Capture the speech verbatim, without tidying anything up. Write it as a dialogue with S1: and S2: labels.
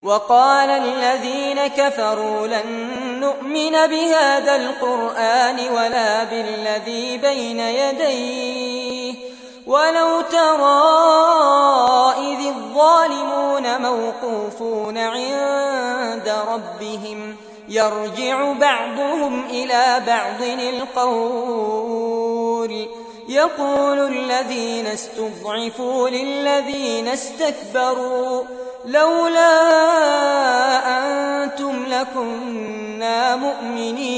S1: وقال الذين كفروا لن نؤمن بهذا القرآن ولا بالذي بين يديه ولو ترى إذ الظالمون موقوفون عند ربهم يرجع بعضهم إلى بعض القول يقول الذين استضعفوا للذين استكبروا لولا أنتم لكنا مؤمنين